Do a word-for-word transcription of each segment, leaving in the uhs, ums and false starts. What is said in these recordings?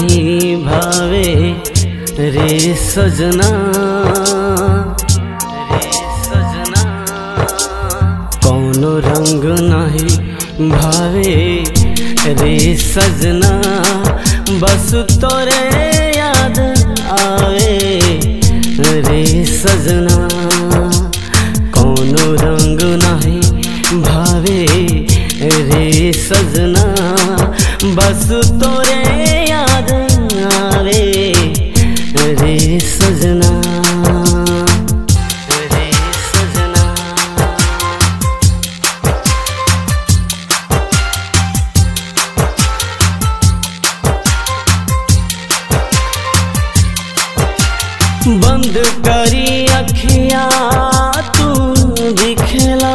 नहीं भावे रे सजना, रे सजना कौनो रंग नहीं भावे रे सजना, बस तोरे याद आवे रे सजना, कौनो रंग नहीं भावे रे सजना, बस तोरे याद आवे रे सजना, रे सजना। बंद करी अखिया तू दिखला,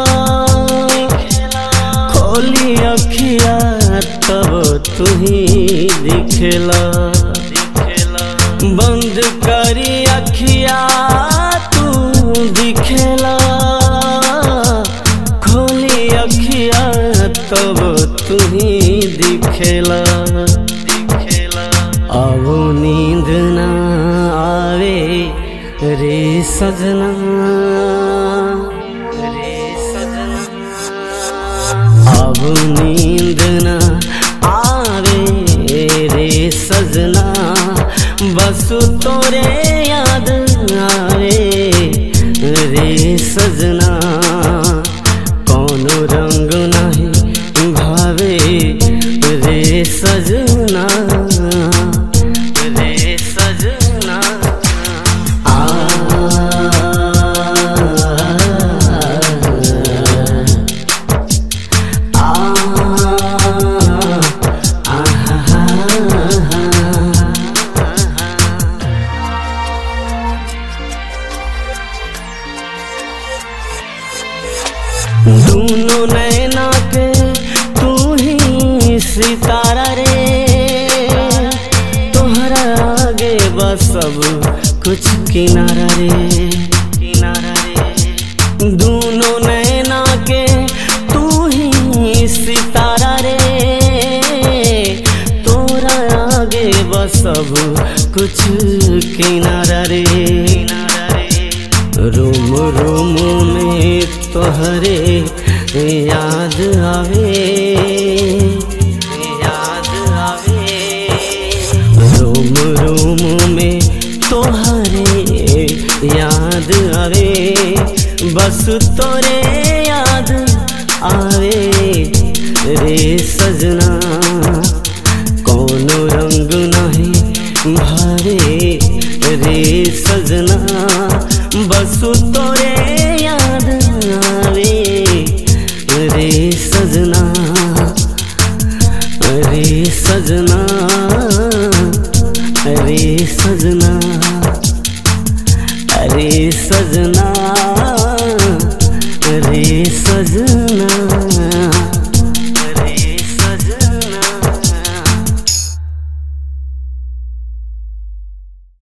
खोली अखिया तब तू ही दिखला, बंद करी अखिया तू दिखला, खोली अखिया तब तू ही दिखला, अब नींद ना आवे रे सजना, रे सजना अब नींद ना आवे रे सजना, बस तोरे याद आवे रे सजना, कौनो रंग नहीं भावे रे सजना, रे सजना। आ दोनों नैना के तू ही सितारा रे, तोहरा आगे बस सब कुछ किनारा रे, किनारा रे। दोनों नैना के तू ही सितारा रे, तोहरा आगे बस सब कुछ किनारा रे, किनारा रे। रूम रूम में तोहरे याद आवे, याद आवे, रूम रूम में तोहरे याद आवे, बस तोरे याद आवे रे सजना, कौनो रंग नहीं भावे रे सजना, बस तोरे याद आवे रे सजना, रे सजना, रे सजना, रे सजना, रे सजना।